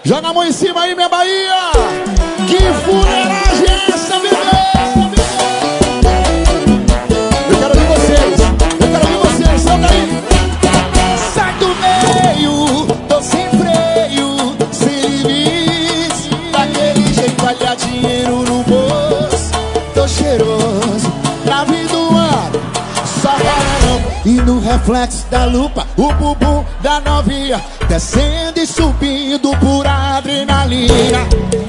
Joga a mão em cima aí, minha Bahia. Que fuleiragem é essa, bebê? Eu quero ouvir vocês. Solta aí. Sai do meio, tô sem freio, sem limites. Daquele jeito, olha dinheiro no bolso. Tô cheiroso, na vida do ano. Só varão. E no reflexo da lupa, o bumbum da novinha descendo e subindo por adrenalina.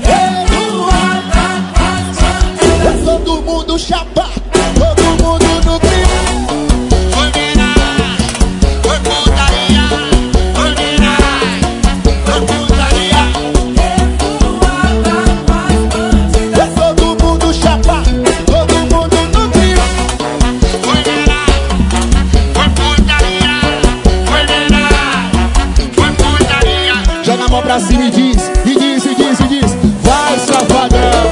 Todo mundo chapado, todo mundo no clima. Foi verdade, foi putaria. Foi verdade, foi putaria. Todo mundo chapado, todo mundo no clima. Foi verdade, foi putaria. Foi verdade, foi putaria. Joga a mão pra cima e diz, vai, safadão.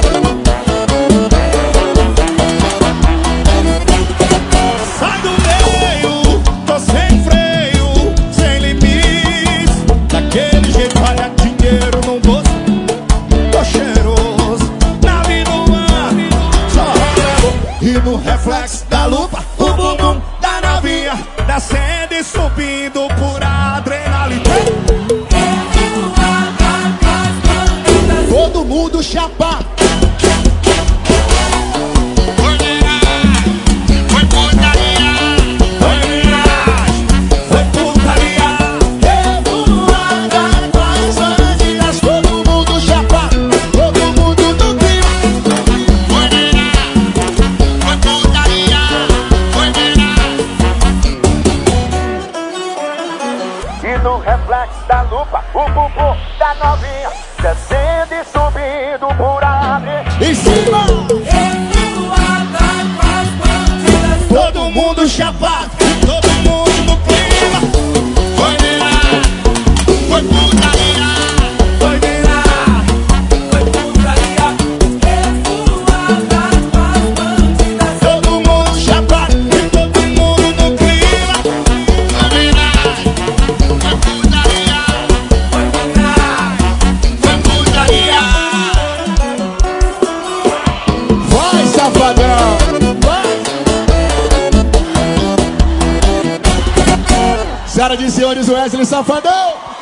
Sai do meio, tô sem freio, sem limites. Daquele jeito, olha dinheiro no bolso. Tô cheiroso, na vida do ar. Só e no reflexo da lupa, o bumbum da novinha descendo e subindo por adrenalina. Todo mundo chapado. Foi verdade, foi putaria. Foi verdade, foi putaria. Revoada com as bandidas. Todo mundo chapado, todo mundo no clima. Foi verdade, foi putaria. Foi verdade. E no reflexo da lupa, o bumbum da novinha descendo e subindo por adrenalina. Em cima! Todo mundo chapado, todo mundo no clima. Foi verdade, foi putaria. Foi verdade, foi putaria. Todo mundo chapado e todo mundo no clima. Foi verdade, foi putaria. Foi verdade, Foi putaria. vai, safadão. Vai. Senhoras e senhores, Wesley Safadão.